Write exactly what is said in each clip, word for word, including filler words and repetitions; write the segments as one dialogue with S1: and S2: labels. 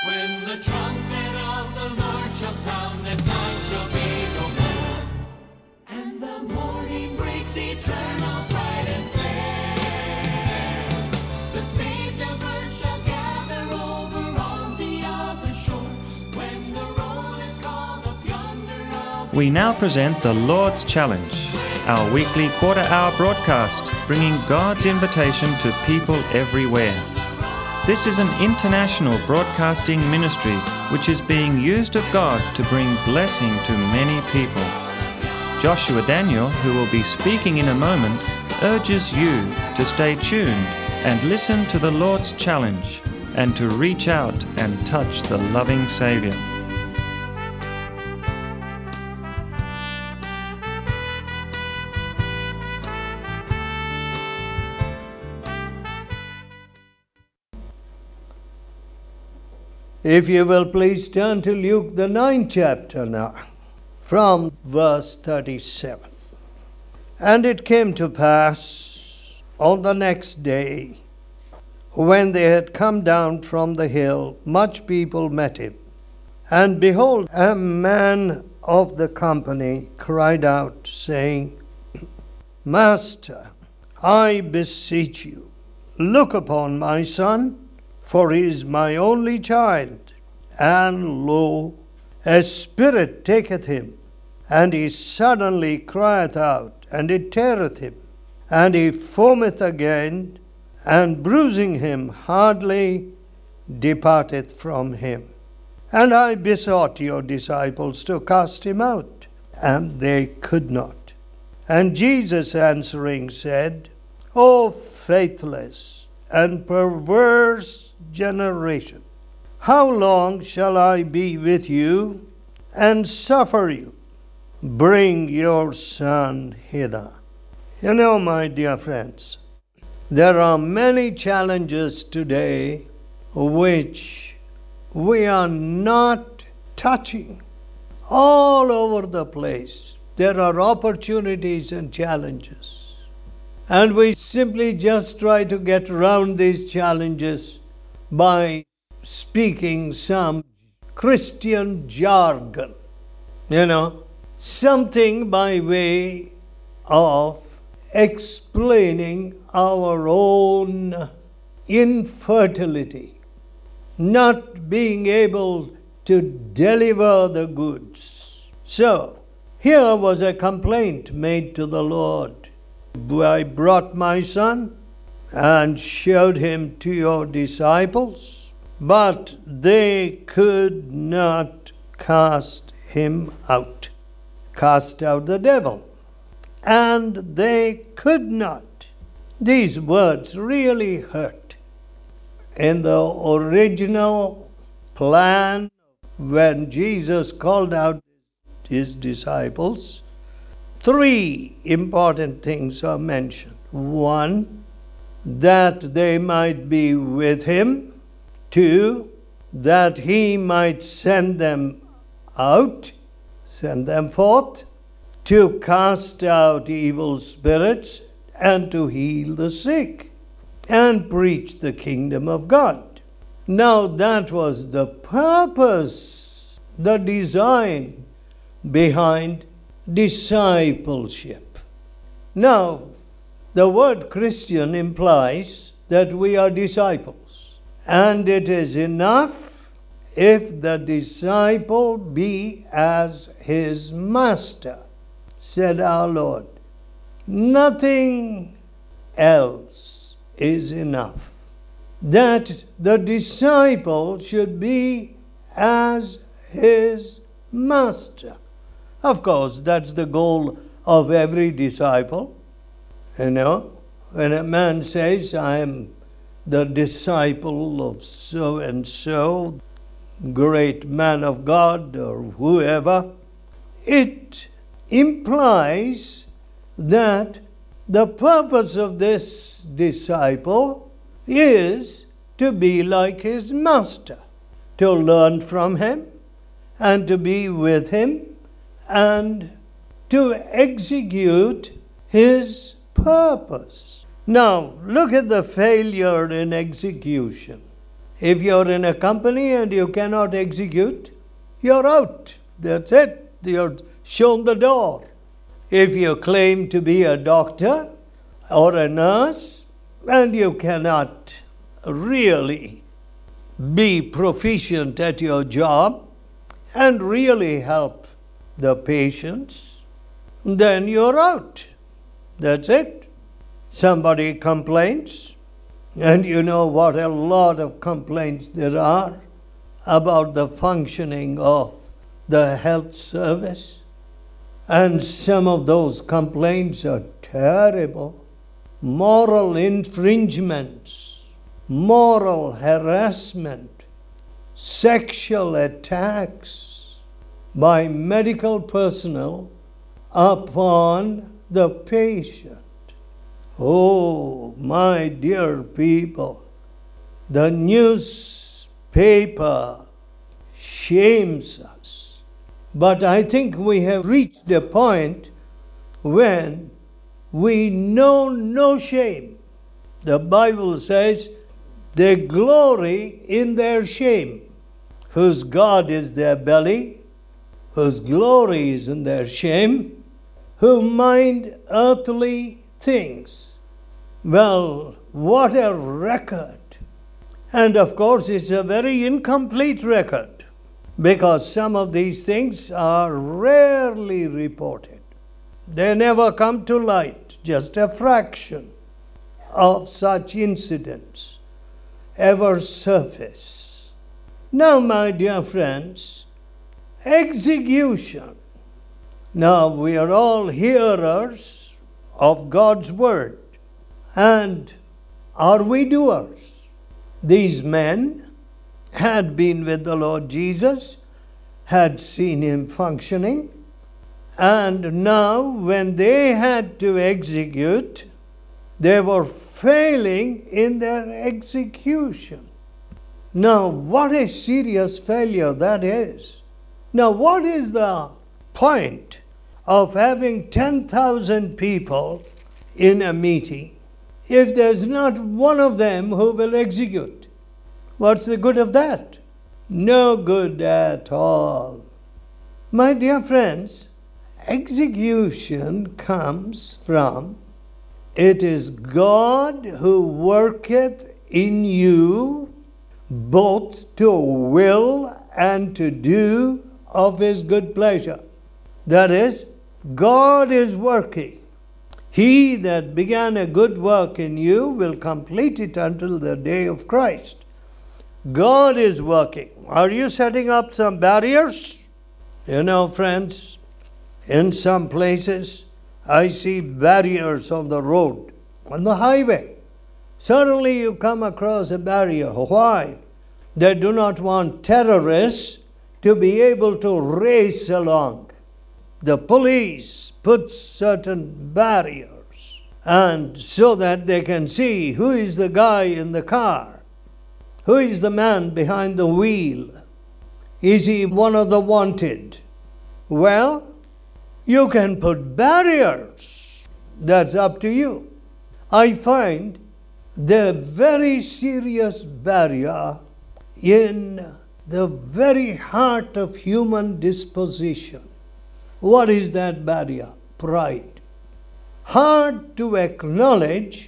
S1: When the trumpet of the Lord shall sound, and time shall be no more, and the morning breaks eternal, bright and fair. The saved of earth shall gather over on the other shore, when the roll is called up yonder.
S2: We now present the Lord's Challenge, our weekly quarter-hour broadcast, bringing God's invitation to people everywhere. This is an international broadcasting ministry which is being used of God to bring blessing to many people. Joshua Daniel, who will be speaking in a moment, urges you to stay tuned and listen to the Lord's challenge and to reach out and touch the loving Savior.
S3: If you will please turn to Luke the ninth chapter now, from verse thirty-seven. And it came to pass on the next day, when they had come down from the hill, much people met him. And behold, a man of the company cried out, saying, Master, I beseech you, look upon my son, for he is my only child, and lo, a spirit taketh him, and he suddenly crieth out, and it teareth him, and he foameth again, and bruising him hardly departeth from him. And I besought your disciples to cast him out, and they could not. And Jesus answering said, O faithless and perverse generation, how long shall I be with you and suffer you? Bring your son hither. You know, my dear friends, there are many challenges today which we are not touching. All over the place, there are opportunities and challenges. And we simply just try to get around these challenges by speaking some Christian jargon, you know, something by way of explaining our own infertility, not being able to deliver the goods. So, here was a complaint made to the Lord. I brought my son and showed him to your disciples, but they could not cast him out, cast out the devil, and they could not. These words really hurt. In the original plan, when Jesus called out his disciples, three important things are mentioned. One, that they might be with him. Two, that he might send them out, send them forth, to cast out evil spirits and to heal the sick and preach the kingdom of God. Now that was the purpose, the design behind discipleship. Now, the word Christian implies that we are disciples, and it is enough if the disciple be as his master, said our Lord. Nothing else is enough. That the disciple should be as his master. Of course, that's the goal of every disciple. You know, when a man says, I am the disciple of so-and-so, great man of God, or whoever, it implies that the purpose of this disciple is to be like his master, to learn from him, and to be with him, and to execute his purpose. Now, look at the failure in execution. If you're in a company and you cannot execute, you're out. That's it. You're shown the door. If you claim to be a doctor or a nurse and you cannot really be proficient at your job and really help the patients, then you're out. That's it. Somebody complains, and you know what a lot of complaints there are about the functioning of the health service. And some of those complaints are terrible. Moral infringements, moral harassment, sexual attacks by medical personnel upon the patient. Oh, my dear people, the newspaper shames us. But I think we have reached a point when we know no shame. The Bible says they glory in their shame, whose God is their belly, whose glory is in their shame, who mind earthly things. Well, what a record. And of course, it's a very incomplete record, because some of these things are rarely reported. They never come to light. Just a fraction of such incidents ever surface. Now, my dear friends, execution. Now, we are all hearers of God's word. And are we doers? These men had been with the Lord Jesus, had seen him functioning, and now when they had to execute, they were failing in their execution. Now, what a serious failure that is. Now, what is the point of having ten thousand people in a meeting if there's not one of them who will execute? What's the good of that? No good at all. My dear friends, execution comes from, it is God who worketh in you both to will and to do of his good pleasure. That is, God is working. He that began a good work in you will complete it until the day of Christ. God is working. Are you setting up some barriers? You know, friends, in some places, I see barriers on the road, on the highway. Suddenly you come across a barrier. Why? They do not want terrorists to be able to race along. The police put certain barriers, and so that they can see who is the guy in the car. Who is the man behind the wheel? Is he one of the wanted? Well, you can put barriers. That's up to you. I find the very serious barrier in the very heart of human disposition. What is that barrier? Pride. Hard to acknowledge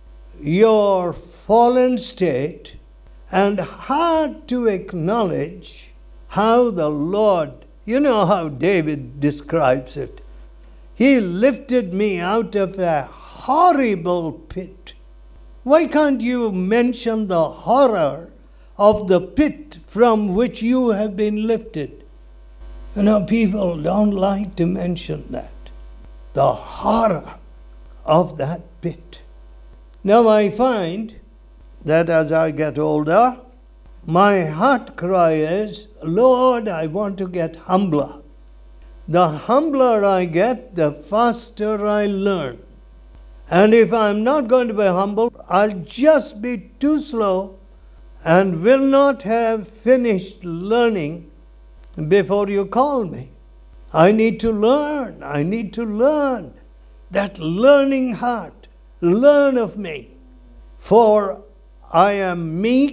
S3: your fallen state, and hard to acknowledge how the Lord, you know how David describes it. He lifted me out of a horrible pit. Why can't you mention the horror of the pit from which you have been lifted? You know, people don't like to mention that. The horror of that pit. Now I find that as I get older, my heart cry is, Lord, I want to get humbler. The humbler I get, the faster I learn. And if I'm not going to be humble, I'll just be too slow and will not have finished learning before you call me. I need to learn. I need to learn. That learning heart. Learn of me. For I am meek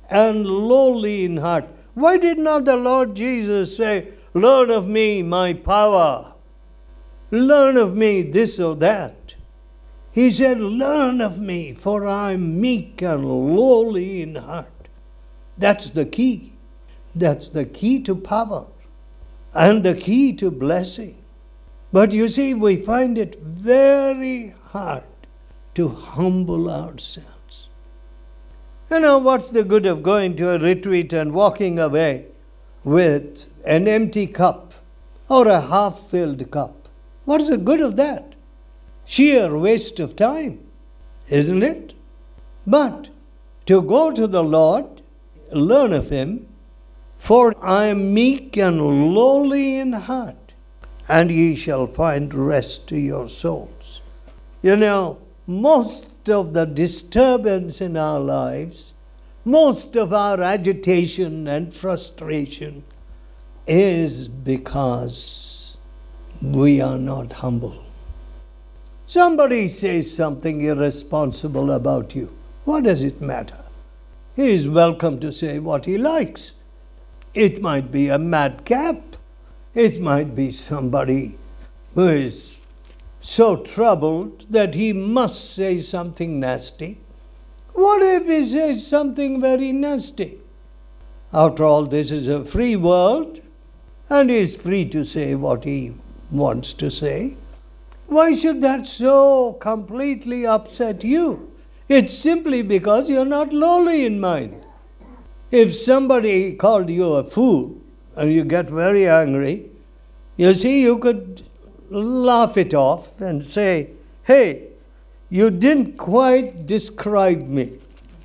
S3: and lowly in heart. Why did not the Lord Jesus say, learn of me my power? Learn of me this or that. He said, learn of me, for I am meek and lowly in heart. That's the key. That's the key to power and the key to blessing. But you see, we find it very hard to humble ourselves. You know, what's the good of going to a retreat and walking away with an empty cup or a half-filled cup? What's the good of that? Sheer waste of time, isn't it? But to go to the Lord, learn of Him, for I am meek and lowly in heart, and ye shall find rest to your souls. You know, most of the disturbance in our lives, most of our agitation and frustration is because we are not humble. Somebody says something irresponsible about you. What does it matter? He is welcome to say what he likes. It might be a madcap. It might be somebody who is so troubled that he must say something nasty. What if he says something very nasty? After all, this is a free world, and he is free to say what he wants to say. Why should that so completely upset you? It's simply because you're not lowly in mind. If somebody called you a fool and you get very angry, you see, you could laugh it off and say, hey, you didn't quite describe me.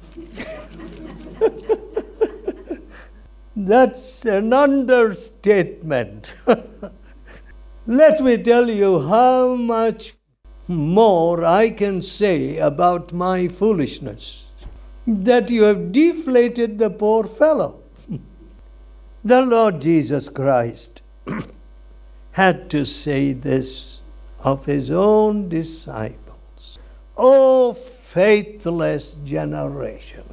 S3: That's an understatement. Let me tell you how much more I can say about my foolishness, that you have deflated the poor fellow. The Lord Jesus Christ had to say this of His own disciples. O faithless generation!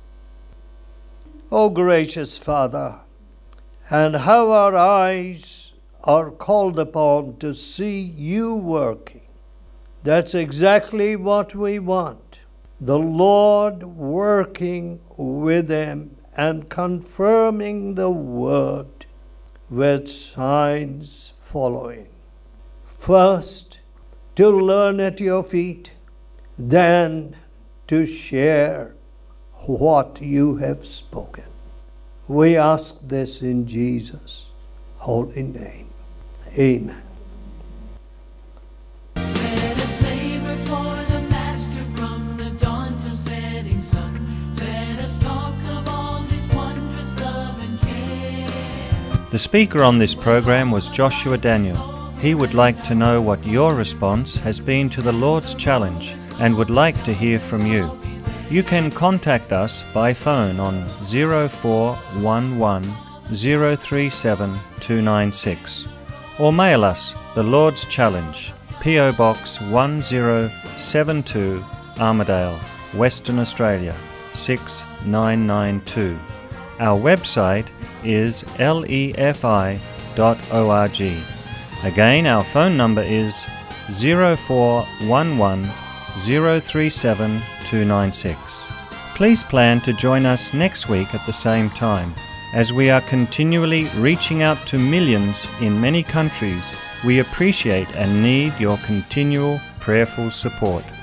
S3: O gracious Father, and how our eyes are called upon to see You working. That's exactly what we want. The Lord working with them and confirming the word with signs following. First, to learn at Your feet, then to share what You have spoken. We ask this in Jesus' holy name. Amen.
S1: Let us labor for the Master from the dawn till setting sun. Let us talk of all His wondrous love and care.
S2: The speaker on this program was Joshua Daniel. He would like to know what your response has been to the Lord's challenge and would like to hear from you. You can contact us by phone on zero four one one zero three seven two nine six or mail us The Lord's Challenge, P O Box one zero seven two, Armidale, Western Australia six nine nine two. Our website is lefi dot org. Again, our phone number is zero four one one zero three seven two nine six. Please plan to join us next week at the same time. As we are continually reaching out to millions in many countries, we appreciate and need your continual prayerful support.